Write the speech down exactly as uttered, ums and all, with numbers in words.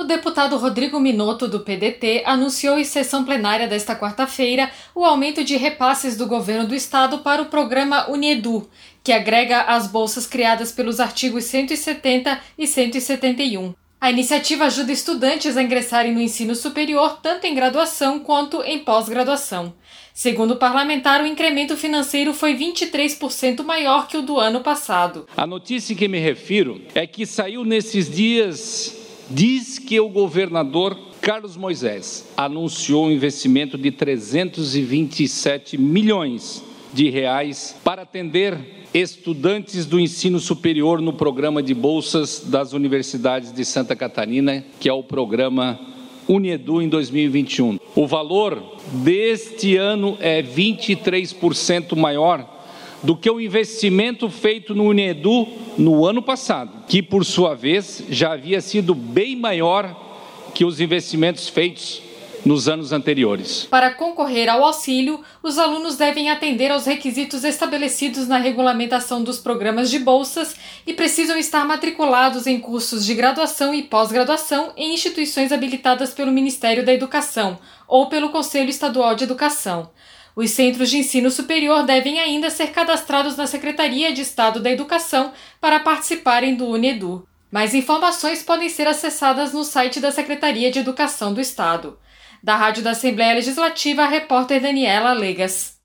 O deputado Rodrigo Minotto, do P D T, anunciou em sessão plenária desta quarta-feira o aumento de repasses do governo do estado para o programa UniEdu, que agrega as bolsas criadas pelos artigos cento e setenta e cento e setenta e um. A iniciativa ajuda estudantes a ingressarem no ensino superior tanto em graduação quanto em pós-graduação. Segundo o parlamentar, o incremento financeiro foi vinte e três por cento maior que o do ano passado. A notícia em que me refiro é que saiu nesses dias, diz que o governador Carlos Moisés anunciou um investimento de trezentos e vinte e sete milhões de reais para atender estudantes do ensino superior no programa de bolsas das universidades de Santa Catarina, que é o programa UniEdu em dois mil e vinte e um. O valor deste ano é vinte e três por cento maior do que o investimento feito no UniEdu no ano passado, que por sua vez já havia sido bem maior que os investimentos feitos nos anos anteriores. Para concorrer ao auxílio, os alunos devem atender aos requisitos estabelecidos na regulamentação dos programas de bolsas e precisam estar matriculados em cursos de graduação e pós-graduação em instituições habilitadas pelo Ministério da Educação ou pelo Conselho Estadual de Educação. Os centros de ensino superior devem ainda ser cadastrados na Secretaria de Estado da Educação para participarem do UniEdu. Mais informações podem ser acessadas no site da Secretaria de Educação do Estado. Da Rádio da Assembleia Legislativa, a repórter Daniela Legas.